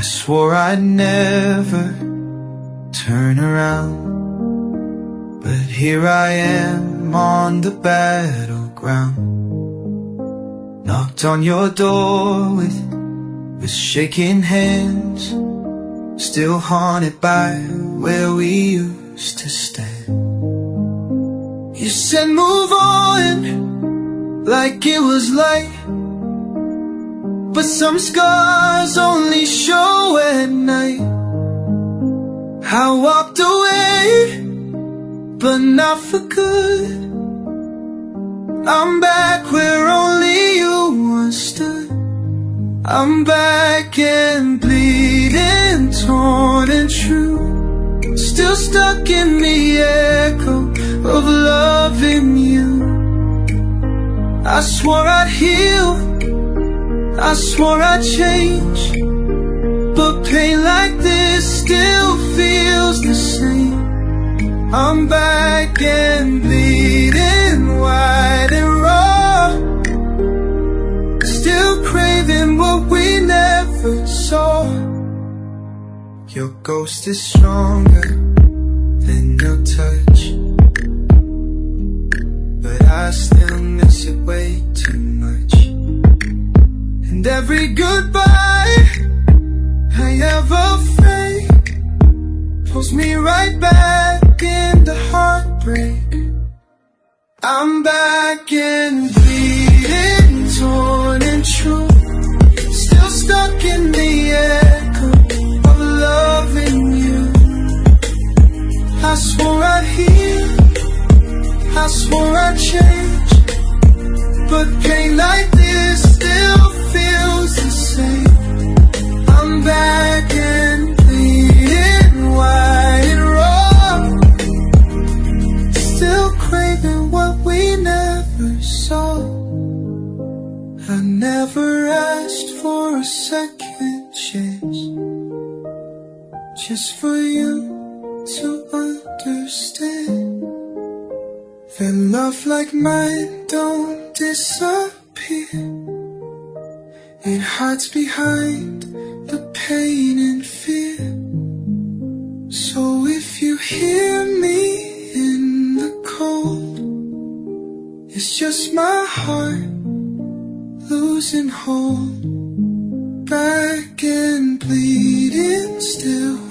I swore I'd never turn around, but here I am on the battleground. Knocked on your door with shaking hands, still haunted by where we used to stand. You said move on like it was light, but some scars only show at night. I walked away, but not for good. I'm back where only you once stood. I'm back and bleeding, torn and true, still stuck in the echo of loving you. I swore I'd heal, I swore I'd change, but pain like this still feels the same. I'm back and bleeding, wide and raw, still craving what we never saw. Your ghost is stronger than your touch, but I still miss it way too much. And every goodbye I ever fake pulls me right back into heartbreak. I'm back and bleeding, torn and true, still stuck in the echo of loving you. I swore I'd heal, I swore I'd change, but pain like this still feels the same. I'm back and bleeding, wide and raw, still craving what we never saw. I never asked for a second chance, just for you to understand that love like mine don't disappear. It hides behind the pain and fear. So if you hear me in the cold, it's just my heart losing hold, back and bleeding still.